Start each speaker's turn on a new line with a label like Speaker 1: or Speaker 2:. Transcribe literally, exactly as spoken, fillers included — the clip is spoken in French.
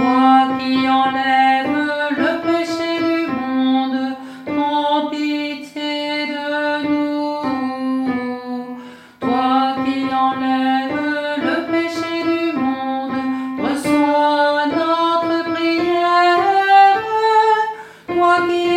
Speaker 1: Toi qui enlèves le péché du monde, prends pitié de nous. Toi qui enlèves le péché du monde, reçois notre prière. Toi qui